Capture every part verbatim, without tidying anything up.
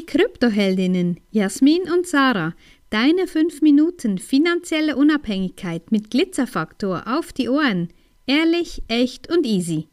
Kryptoheldinnen Jasmin und Sarah, deine fünf Minuten finanzielle Unabhängigkeit mit Glitzerfaktor auf die Ohren. Ehrlich, echt und easy.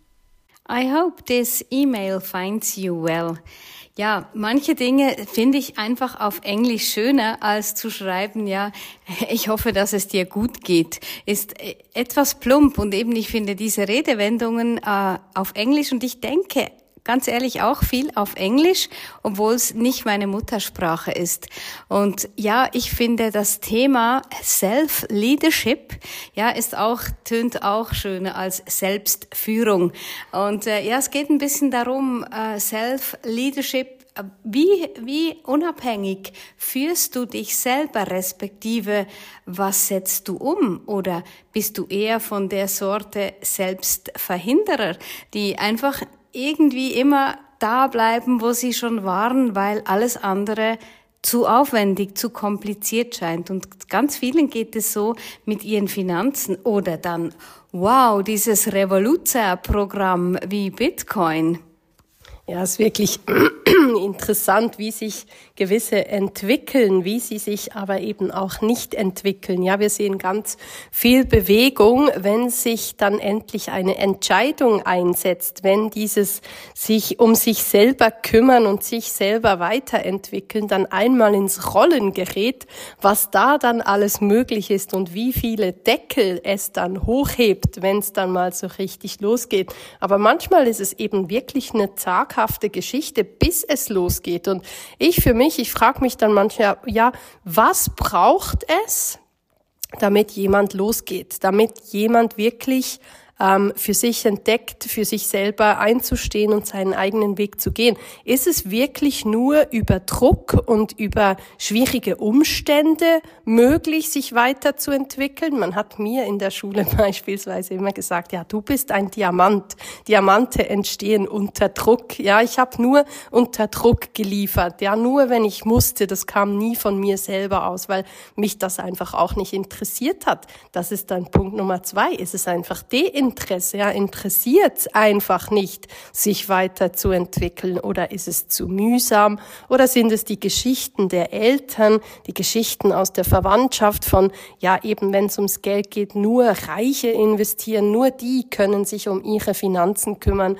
I hope this email finds you well. Ja, manche Dinge finde ich einfach auf Englisch schöner als zu schreiben, ja, ich hoffe, dass es dir gut geht. Ist etwas plump und eben ich finde diese Redewendungen äh, auf Englisch und ich denke ganz ehrlich auch viel auf Englisch, obwohl es nicht meine Muttersprache ist. Und ja, ich finde das Thema Self-Leadership, ja, ist auch, tönt auch schöner als Selbstführung. Und äh, ja, es geht ein bisschen darum, äh, Self-Leadership, wie, wie unabhängig führst du dich selber, respektive was setzt du um? Oder bist du eher von der Sorte Selbstverhinderer, die einfach irgendwie immer da bleiben, wo sie schon waren, weil alles andere zu aufwendig, zu kompliziert scheint. Und ganz vielen geht es so mit ihren Finanzen. Oder dann, wow, dieses Revoluzer-Programm wie Bitcoin. Ja, es ist wirklich interessant, wie sich gewisse entwickeln, wie sie sich aber eben auch nicht entwickeln. Ja, wir sehen ganz viel Bewegung, wenn sich dann endlich eine Entscheidung einsetzt, wenn dieses sich um sich selber kümmern und sich selber weiterentwickeln dann einmal ins Rollen gerät, was da dann alles möglich ist und wie viele Deckel es dann hochhebt, wenn es dann mal so richtig losgeht. Aber manchmal ist es eben wirklich eine zaghafte Geschichte, bis es losgeht. Und ich für mich, ich frage mich dann manchmal, ja, was braucht es, damit jemand losgeht, damit jemand wirklich ähm, für sich entdeckt, für sich selber einzustehen und seinen eigenen Weg zu gehen? Ist es wirklich nur über Druck und über schwierige Umstände möglich, sich weiterzuentwickeln? Man hat mir in der Schule beispielsweise immer gesagt, ja, du bist ein Diamant. Diamante entstehen unter Druck. Ja, ich habe nur unter Druck geliefert. Ja, nur wenn ich musste. Das kam nie von mir selber aus, weil mich das einfach auch nicht interessiert hat. Das ist dann Punkt Nummer zwei. Es ist einfach Deinteresse. Ja, interessiert es einfach nicht, sich weiterzuentwickeln, oder ist es zu mühsam, oder sind es die Geschichten der Eltern, die Geschichten aus der Verwandtschaft von, ja, eben wenn es ums Geld geht, nur Reiche investieren, nur die können sich um ihre Finanzen kümmern.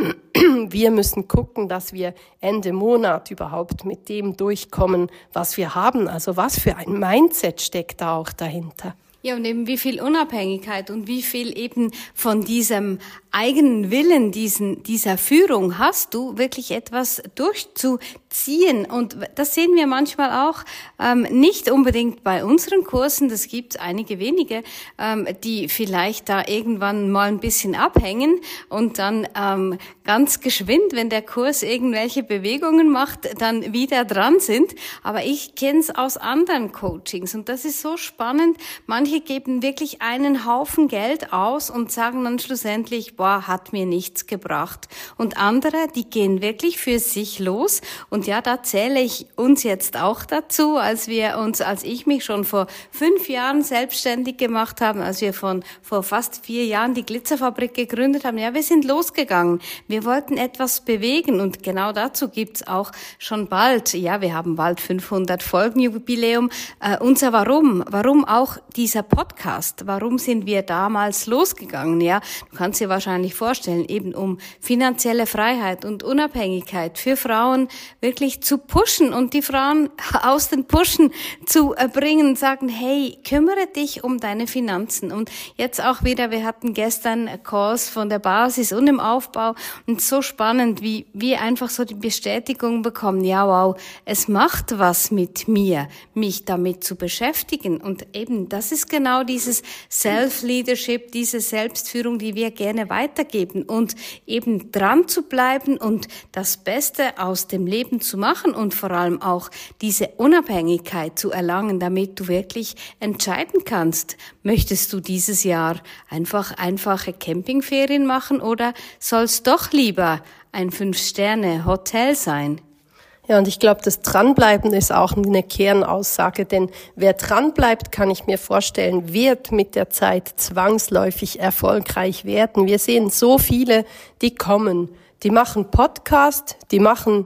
Wir müssen gucken, dass wir Ende Monat überhaupt mit dem durchkommen, was wir haben. Also was für ein Mindset steckt da auch dahinter? Ja, und eben wie viel Unabhängigkeit und wie viel eben von diesem eigenen Willen, diesen, dieser Führung hast du, wirklich etwas durchzuziehen. Und das sehen wir manchmal auch ähm, nicht unbedingt bei unseren Kursen. Das gibt einige wenige, ähm, die vielleicht da irgendwann mal ein bisschen abhängen und dann ähm, ganz geschwind, wenn der Kurs irgendwelche Bewegungen macht, dann wieder dran sind. Aber ich kenne es aus anderen Coachings und das ist so spannend. Manche geben wirklich einen Haufen Geld aus und sagen dann schlussendlich, boah, hat mir nichts gebracht. Und andere, die gehen wirklich für sich los. Und ja, da zähle ich uns jetzt auch dazu, als wir uns, als ich mich schon vor fünf Jahren selbstständig gemacht haben, als wir von vor fast vier Jahren die Glitzerfabrik gegründet haben. Ja, wir sind losgegangen. Wir wollten etwas bewegen und genau dazu gibt's auch schon bald, ja, wir haben bald fünfhundert Folgen Jubiläum. Äh, unser Warum, warum auch dieser Podcast, warum sind wir damals losgegangen? Ja, du kannst dir wahrscheinlich vorstellen, eben um finanzielle Freiheit und Unabhängigkeit für Frauen wirklich zu pushen und die Frauen aus den Pushen zu bringen und sagen, hey, kümmere dich um deine Finanzen. Und jetzt auch wieder, wir hatten gestern Calls von der Basis und im Aufbau und so spannend, wie wir einfach so die Bestätigung bekommen, ja wow, es macht was mit mir, mich damit zu beschäftigen. Und eben, das ist genau dieses Self-Leadership, diese Selbstführung, die wir gerne weitergeben und eben dran zu bleiben und das Beste aus dem Leben zu machen und vor allem auch diese Unabhängigkeit zu erlangen, damit du wirklich entscheiden kannst, möchtest du dieses Jahr einfach einfache Campingferien machen oder soll es doch lieber ein Fünf-Sterne-Hotel sein? Ja, und ich glaube, das Dranbleiben ist auch eine Kernaussage, denn wer dranbleibt, kann ich mir vorstellen, wird mit der Zeit zwangsläufig erfolgreich werden. Wir sehen so viele, die kommen, die machen Podcast, die machen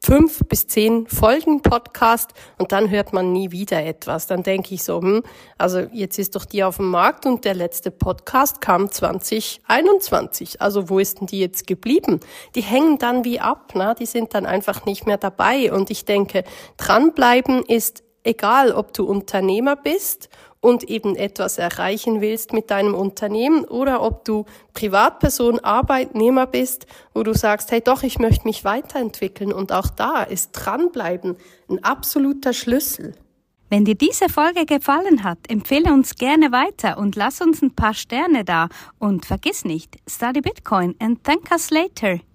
fünf bis zehn Folgen Podcast und dann hört man nie wieder etwas. Dann denke ich so, hm, also jetzt ist doch die auf dem Markt und der letzte Podcast kam zwanzig einundzwanzig. Also wo ist denn die jetzt geblieben? Die hängen dann wie ab, ne? Die sind dann einfach nicht mehr dabei. Und ich denke, dranbleiben ist egal, ob du Unternehmer bist und eben etwas erreichen willst mit deinem Unternehmen oder ob du Privatperson, Arbeitnehmer bist, wo du sagst, hey doch, ich möchte mich weiterentwickeln. Und auch da ist dranbleiben ein absoluter Schlüssel. Wenn dir diese Folge gefallen hat, empfehle uns gerne weiter und lass uns ein paar Sterne da. Und vergiss nicht, study Bitcoin and thank us later.